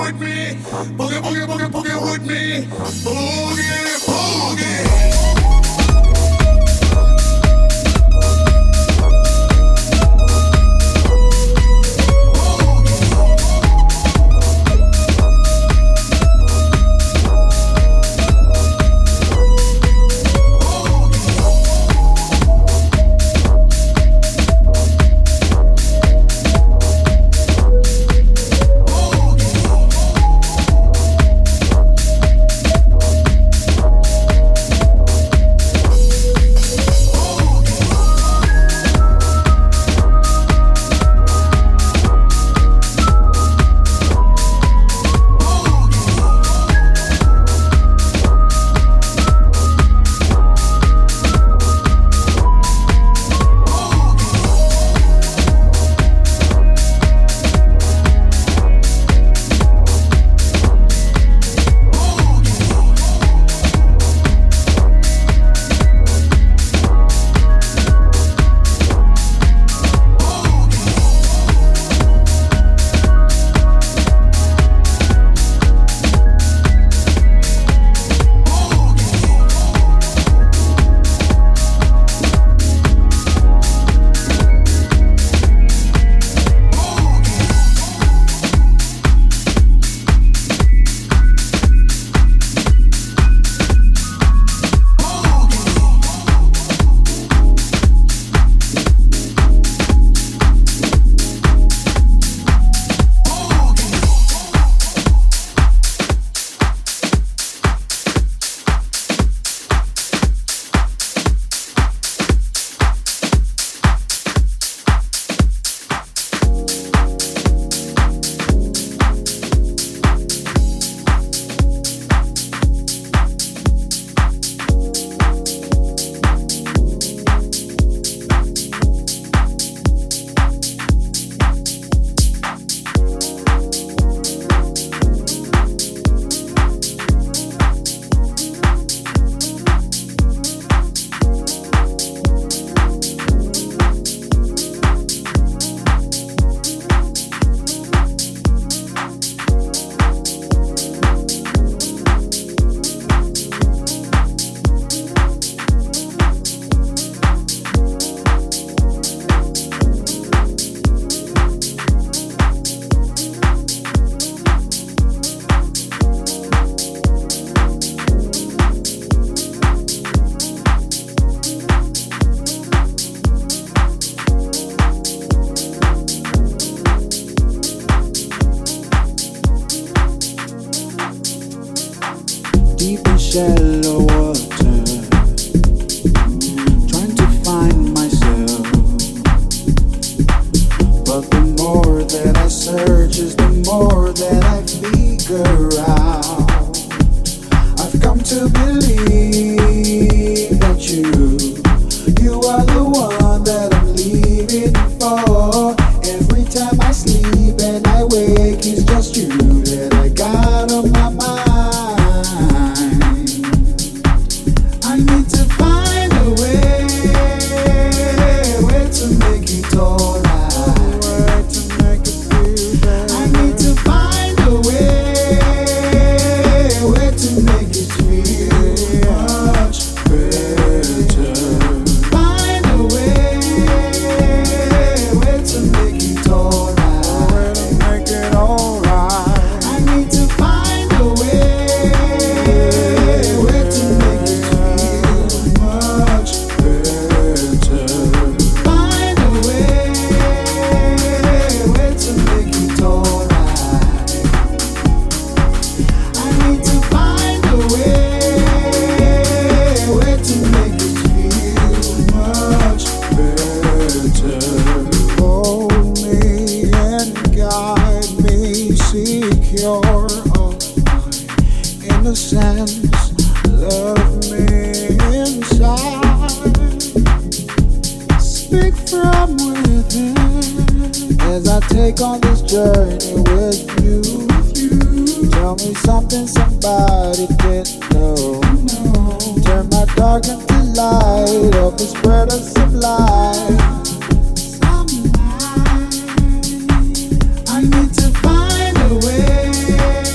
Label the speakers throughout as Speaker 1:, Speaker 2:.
Speaker 1: with me. Boogie, boogie, boogie, boogie with me. Boogie, boogie.
Speaker 2: Shallow water, trying to find myself. But the more that I search is the more that I figure out. I've come to believe that you are the one that I'm living for. Every time I sleep and I wake, it's just you that I got on my mind. I need to find a way to make it alright, to make it feel better. I need to find a way to make it feel much better. Find a way to make it alright, to make it alright. I need to find a way to make it feel much better. Find a way to make it alright. I need to find a way to make it feel much better. Hold me and guide me, secure of my innocence. Love me inside. Speak from within as I take on this journey with you. Tell me something somebody didn't know. Turn my dark into light, help me spread us some light. I need to find a way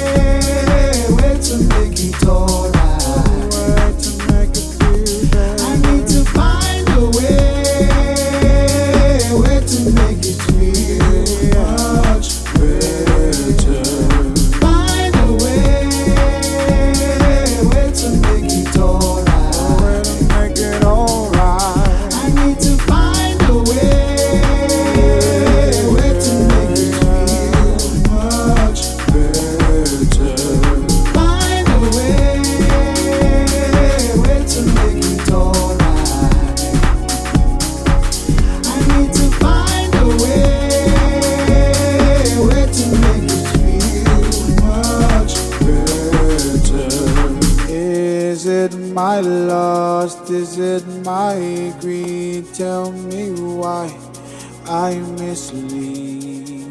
Speaker 2: my lust? Is it my greed? Tell me why I mislead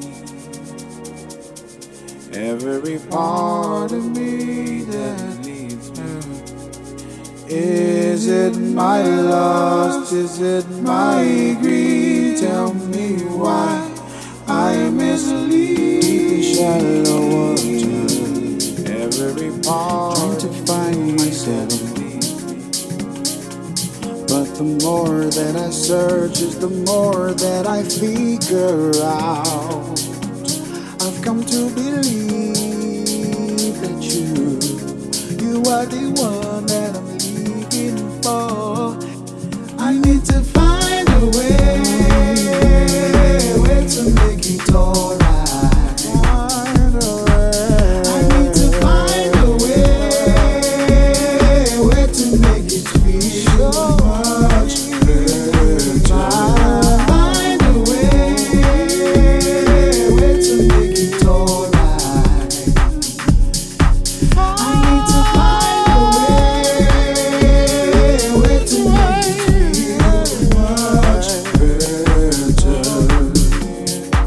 Speaker 2: every part of me that leads me. Is it my lust? Is it my greed? Tell me why I mislead the shallow water, every part, trying to find myself. But the more that I search is the more that I figure out. I've come to believe that you are the one that I'm living for. I need to find a way to make it alright. I need to find a way to make it feel much better. Find a way to make it alright. I need to find a way to make it feel much better.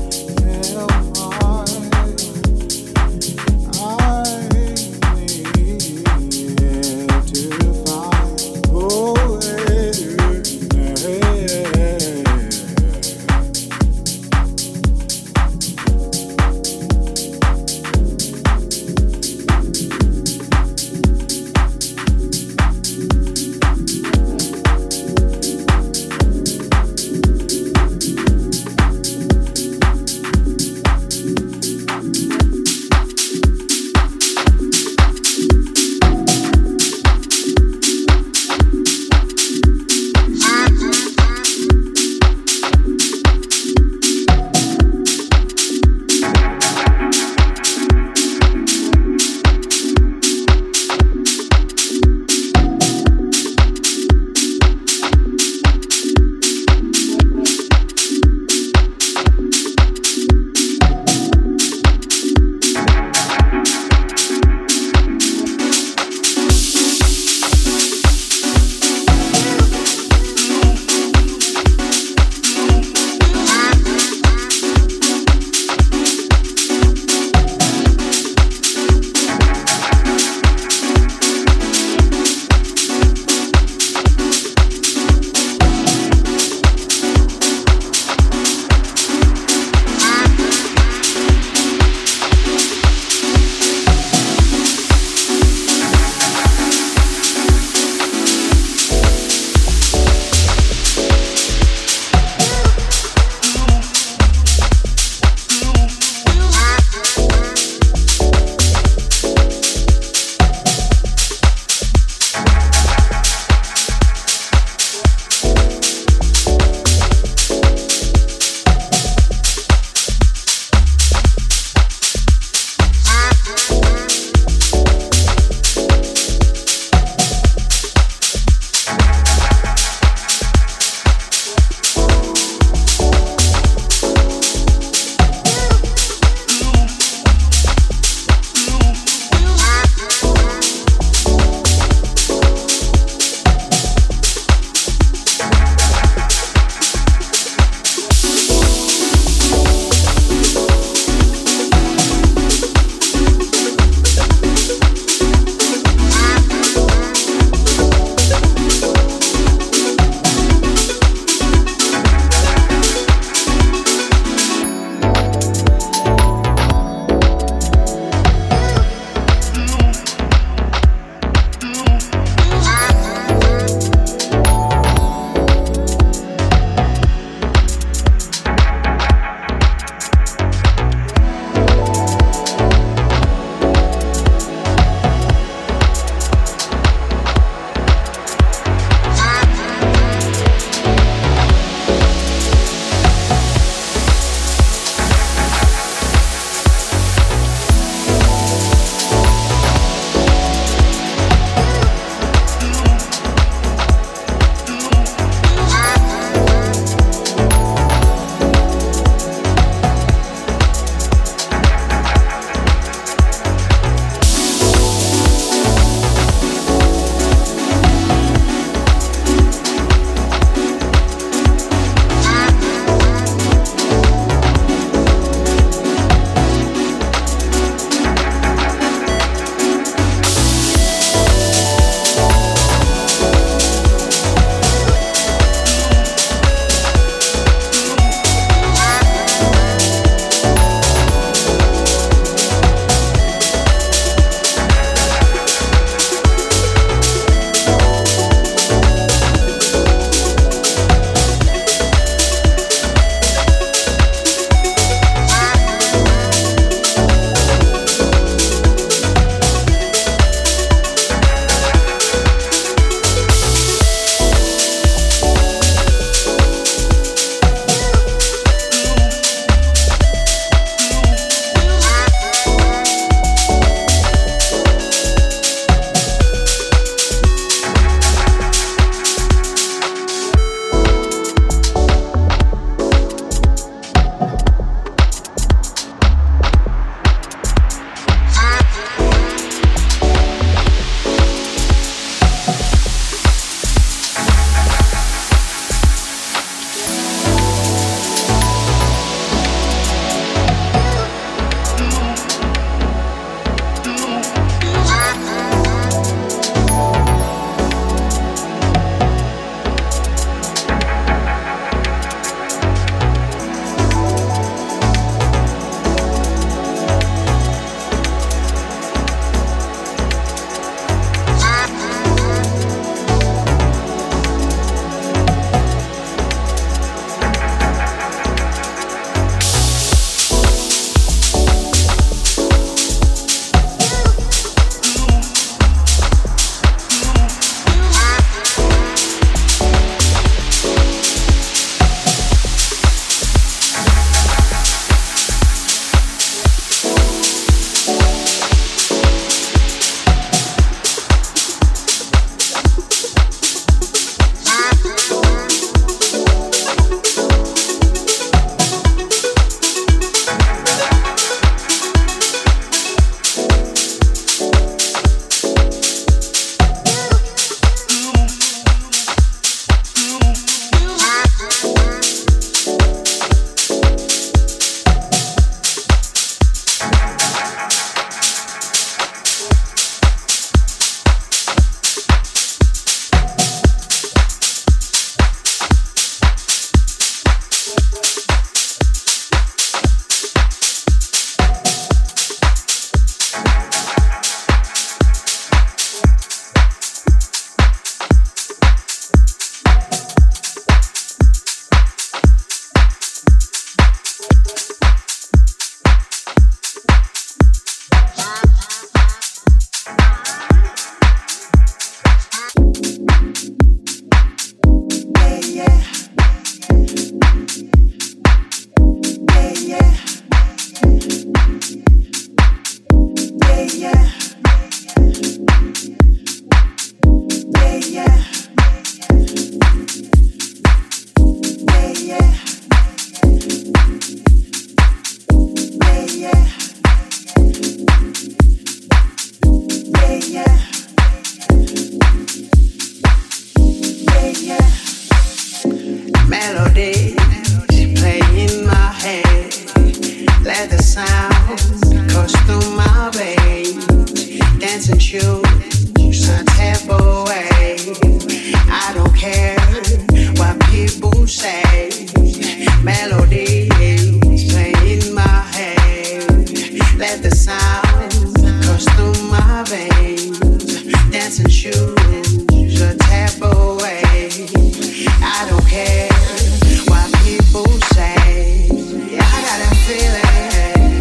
Speaker 3: Let the sound course through my veins. Dancing shoes, a tempo way. I don't care what people say. Melody playing in my head. Let the sound course through my veins. Dancing shoes, a tempo way. I don't care what people say. I got a feeling.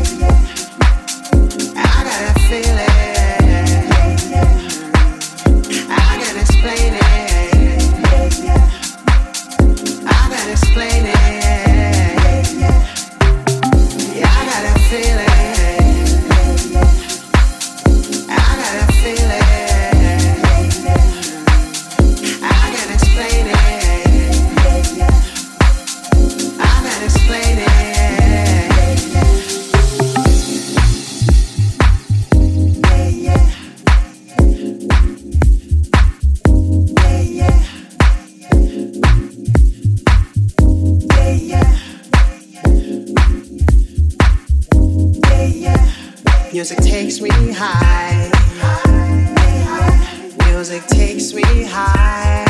Speaker 3: I got a feeling. I can explain it. I can explain it. I got a feeling. I got a feeling. I can explain it. I can explain it. Music takes me high. Music takes me high.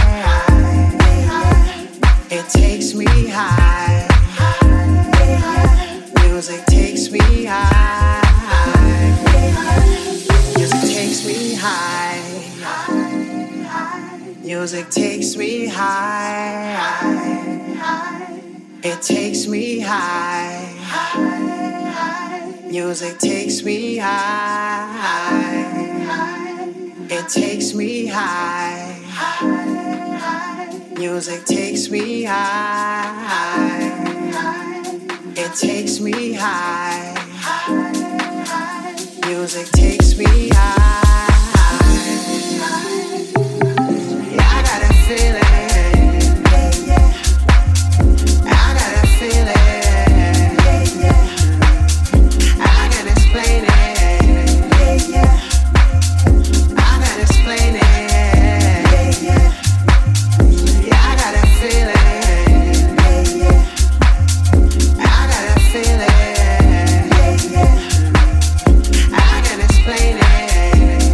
Speaker 3: It takes me high. Music takes me high. Music takes me high. Music takes me high. It takes me high. Music takes me high. It takes me high. Music takes me high. It takes me high. Music takes me high. Yeah, I got a feeling. I got a feeling. I can explain it. I can explain it. Yeah, I got a feeling. I got a feeling. I can explain it.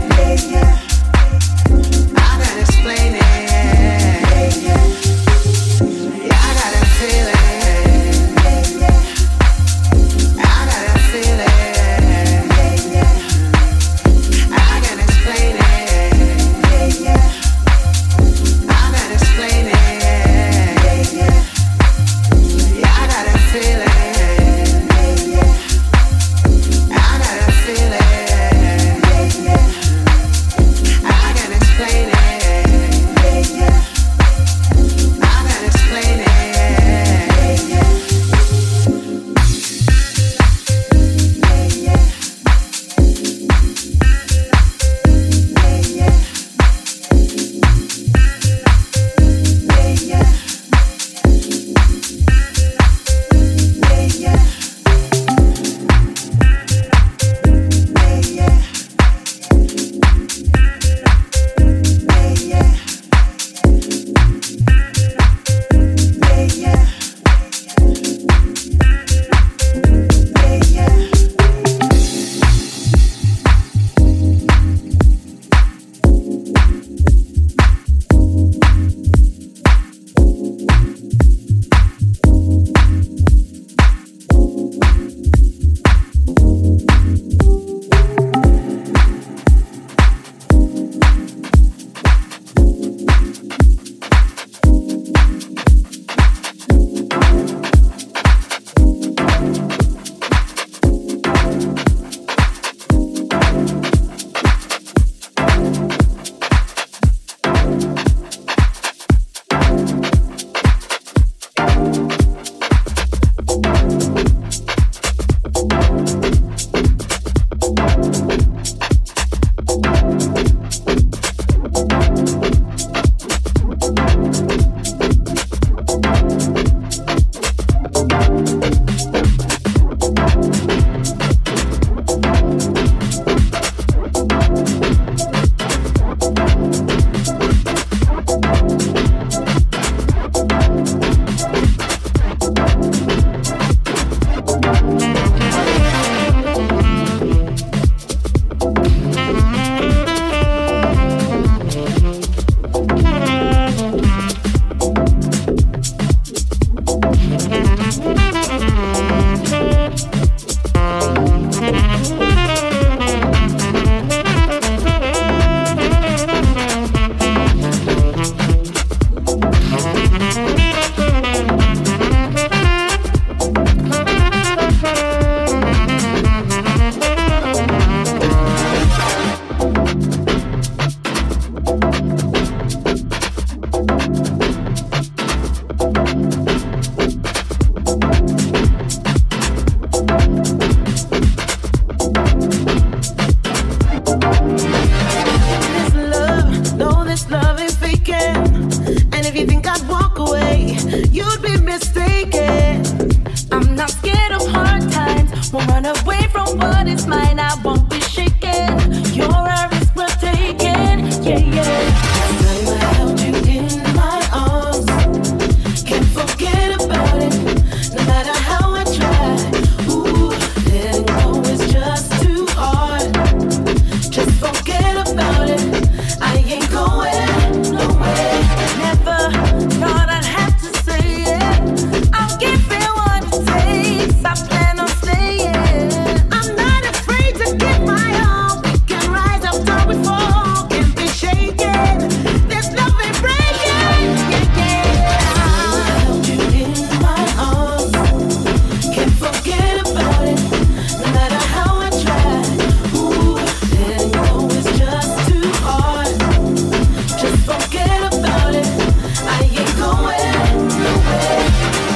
Speaker 4: Won't run away from what is mine. I won't be shaken. You're a risk we're taking. Yeah, yeah. Last time I held you in my arms. Can't forget about it. No matter how I try. Ooh, letting go is just too hard. Just forget about it. I ain't going nowhere. Never thought I'd have to say it. I'll give it what it takes. I plan on staying. I'm not afraid to give my all. We can rise up till we fall. Can't be shaken. There's nothing breaking. Yeah, yeah. I held you in my arms. Can't forget about it. No matter how I try. Ooh, letting go is just too hard. Just forget about it. I ain't going nowhere.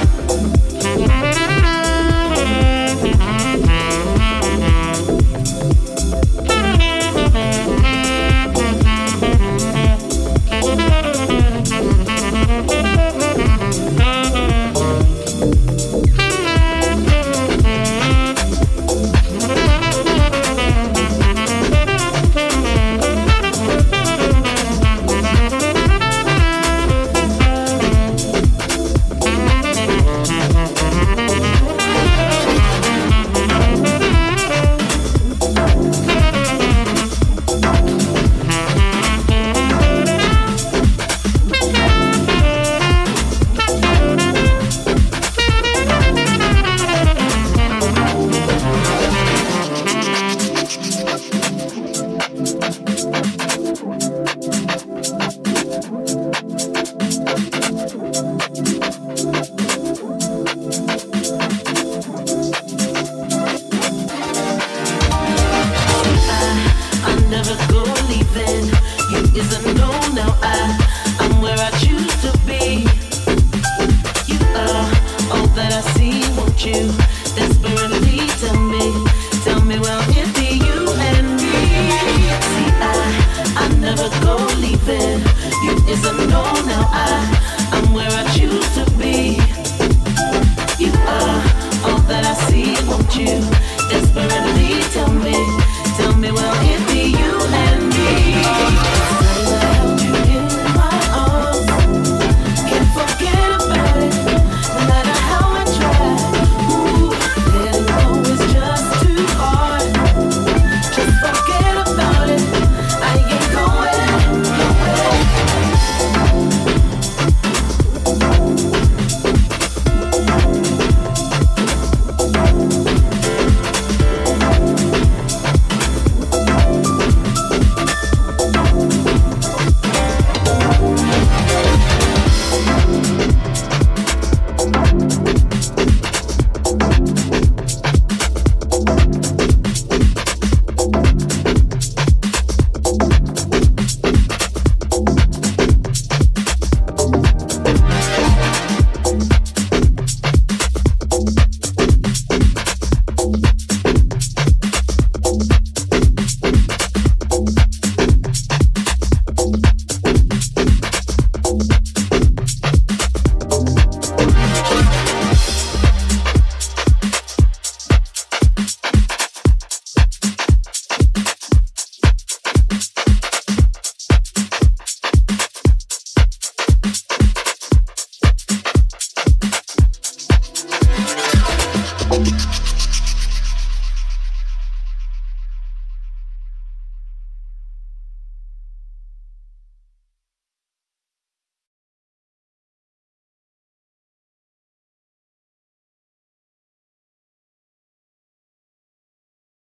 Speaker 4: I'm never go leaving. You is a no now. I'm where I choose to be. You are all that I see. Won't you desperately tell me, well, it be you and me. See, I'm never go leaving. You is a no now.